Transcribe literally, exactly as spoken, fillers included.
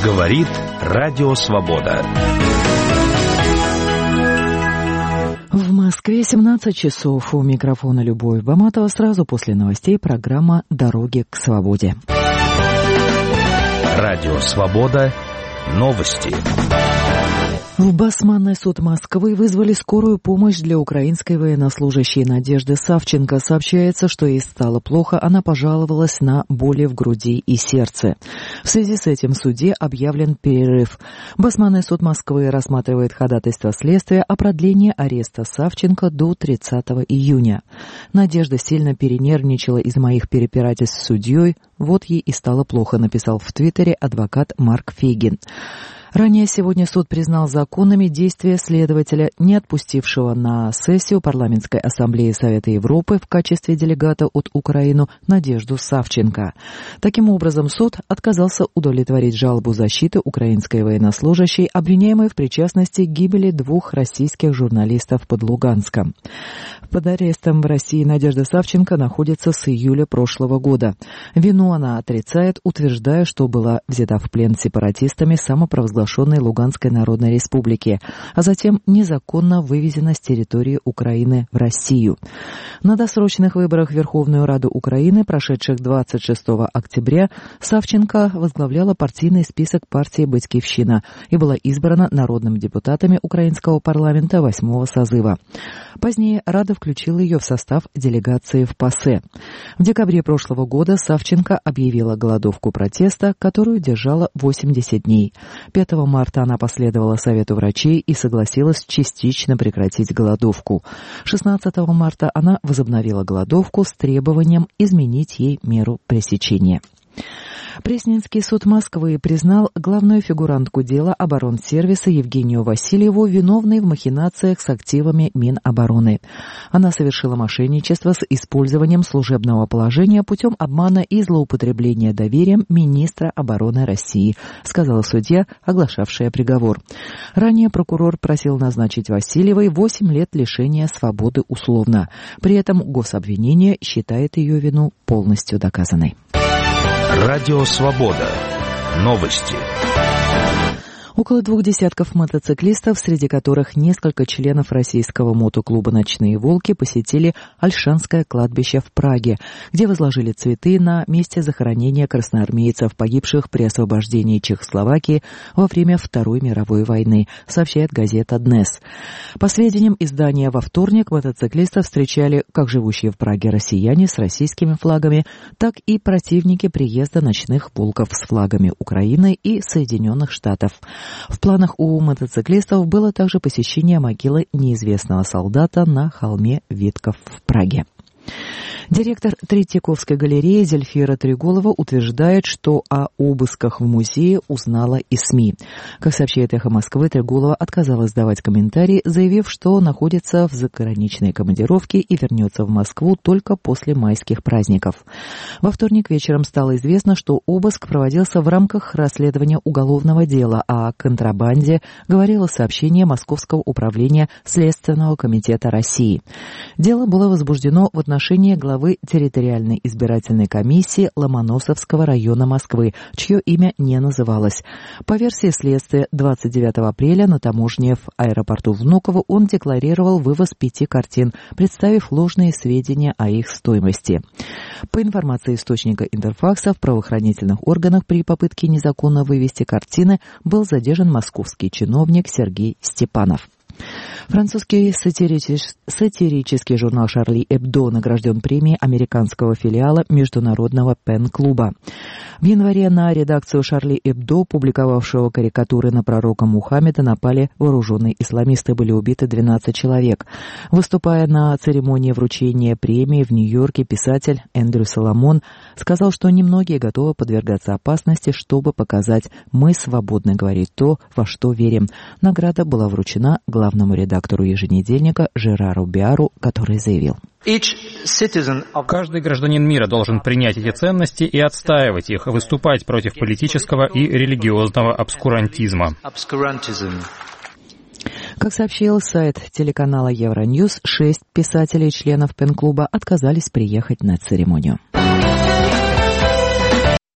Говорит Радио Свобода. В Москве семнадцать часов. У микрофона Любовь Баматова. Сразу после новостей программа «Дороги к свободе». Радио Свобода. Новости. В Басманный суд Москвы вызвали скорую помощь для украинской военнослужащей Надежды Савченко. Сообщается, что ей стало плохо, она пожаловалась на боли в груди и сердце. В связи с этим в суде объявлен перерыв. Басманный суд Москвы рассматривает ходатайство следствия о продлении ареста Савченко до тридцатого июня. Надежда сильно перенервничала из моих перепирательств с судьей. Вот ей и стало плохо, написал в Твиттере адвокат Марк Фейгин. Ранее сегодня суд признал законными действия следователя, не отпустившего на сессию Парламентской ассамблеи Совета Европы в качестве делегата от Украины Надежду Савченко. Таким образом, суд отказался удовлетворить жалобу защиты украинской военнослужащей, обвиняемой в причастности к гибели двух российских журналистов под Луганском. Под арестом в России Надежда Савченко находится с июля прошлого года. Вину она отрицает, утверждая, что была взята в плен сепаратистами самопровозглашенной Луганской Народной Республики, а затем незаконно вывезена с территории Украины в Россию. На досрочных выборах в Верховную Раду Украины, прошедших двадцать шестого октября, Савченко возглавляла партийный список партии «Батькивщина» и была избрана народными депутатами украинского парламента восьмого созыва. Позднее Рада включила ее в состав делегации в ПАСЕ. В декабре прошлого года Савченко объявила голодовку протеста, которую держала восемьдесят дней. пятого марта она последовала совету врачей и согласилась частично прекратить голодовку. шестнадцатого марта она возобновила голодовку с требованием изменить ей меру пресечения. Пресненский суд Москвы признал главную фигурантку дела оборонсервиса Евгению Васильеву виновной в махинациях с активами Минобороны. Она совершила мошенничество с использованием служебного положения путем обмана и злоупотребления доверием министра обороны России, сказала судья, оглашавшая приговор. Ранее прокурор просил назначить Васильевой восемь лет лишения свободы условно. При этом гособвинение считает ее вину полностью доказанной. Радио Свобода. Новости. Около двух десятков мотоциклистов, среди которых несколько членов российского мотоклуба «Ночные волки», посетили Ольшанское кладбище в Праге, где возложили цветы на месте захоронения красноармейцев, погибших при освобождении Чехословакии во время Второй мировой войны, сообщает газета «Днес». По сведениям издания, во вторник мотоциклистов встречали как живущие в Праге россияне с российскими флагами, так и противники приезда «Ночных волков» с флагами Украины и Соединенных Штатов. В планах у мотоциклистов было также посещение могилы неизвестного солдата на холме Витков в Праге. Директор Третьяковской галереи Зельфира Триголова утверждает, что о обысках в музее узнала из СМИ. Как сообщает «Эхо Москвы», Триголова отказалась давать комментарии, заявив, что находится в заграничной командировке и вернется в Москву только после майских праздников. Во вторник вечером стало известно, что обыск проводился в рамках расследования уголовного дела, а о контрабанде говорило сообщение Московского управления Следственного комитета России. Дело было возбуждено в отношении главы территориальной избирательной комиссии Ломоносовского района Москвы, чье имя не называлось. По версии следствия, двадцать девятого апреля на таможне в аэропорту Внуково он декларировал вывоз пяти картин, представив ложные сведения о их стоимости. По информации источника Интерфакса, в правоохранительных органах при попытке незаконно вывести картины был задержан московский чиновник Сергей Степанов. Французский сатиричес... сатирический журнал «Шарли Эбдо» награжден премией американского филиала Международного пен-клуба. В январе на редакцию «Шарли Эбдо», публиковавшего карикатуры на пророка Мухаммеда, напали вооруженные исламисты, были убиты двенадцать человек. Выступая на церемонии вручения премии в Нью-Йорке, писатель Эндрю Соломон сказал, что немногие готовы подвергаться опасности, чтобы показать «мы свободны говорить то, во что верим». Награда была вручена главному редактору еженедельника Жерару Биару, который заявил: Каждый гражданин мира должен принять эти ценности и отстаивать их, выступать против политического и религиозного обскурантизма. Как сообщил сайт телеканала Евроньюз, шесть писателей и членов пен-клуба отказались приехать на церемонию.